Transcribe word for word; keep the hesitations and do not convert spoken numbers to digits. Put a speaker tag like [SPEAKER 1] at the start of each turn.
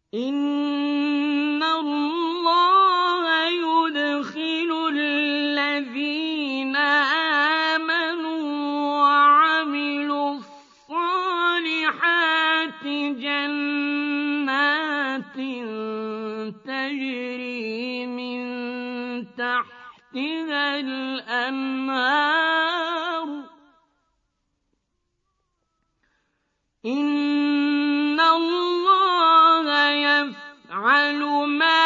[SPEAKER 1] إِنَّ اللَّهَ يُدْخِلُ الَّذِينَ آمَنُوا وَعَمِلُوا الصَّالِحَاتِ جَنَّاتٍ تَجْرِي مِن تَحْتِهَا الْأَنْهَارُ ۚ إِنَّ اللَّهَ يَفْعَلُ مَا